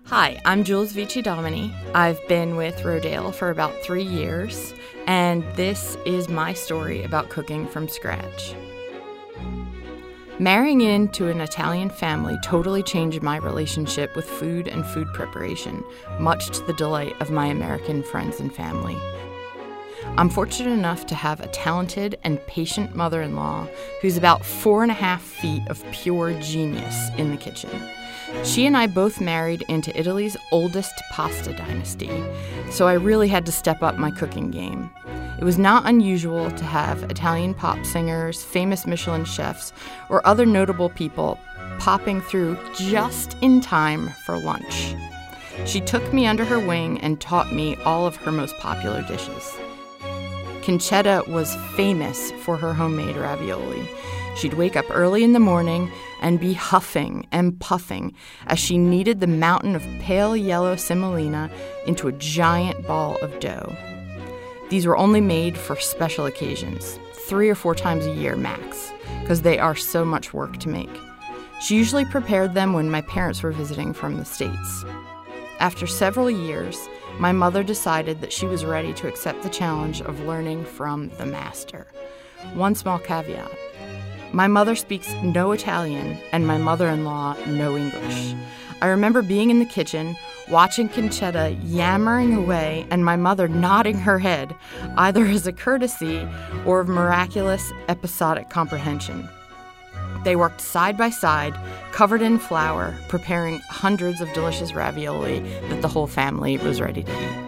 Hi, I'm Jules Vici Domini. I've been with Rodale for about 3 years, and this is my story about cooking from scratch. Marrying into an Italian family totally changed my relationship with food and food preparation, much to the delight of my American friends and family. I'm fortunate enough to have a talented and patient mother-in-law who's about 4.5 feet of pure genius in the kitchen. She and I both married into Italy's oldest pasta dynasty, so I really had to step up my cooking game. It was not unusual to have Italian pop singers, famous Michelin chefs, or other notable people popping through just in time for lunch. She took me under her wing and taught me all of her most popular dishes. Concetta was famous for her homemade ravioli. She'd wake up early in the morning and be huffing and puffing as she kneaded the mountain of pale yellow semolina into a giant ball of dough. These were only made for special occasions, 3 or 4 times a year max, because they are so much work to make. She usually prepared them when my parents were visiting from the States. After several years, my mother decided that she was ready to accept the challenge of learning from the master. One small caveat. My mother speaks no Italian, and my mother-in-law no English. I remember being in the kitchen, watching Concetta yammering away, and my mother nodding her head, either as a courtesy or of miraculous episodic comprehension. They worked side by side, covered in flour, preparing hundreds of delicious ravioli that the whole family was ready to eat.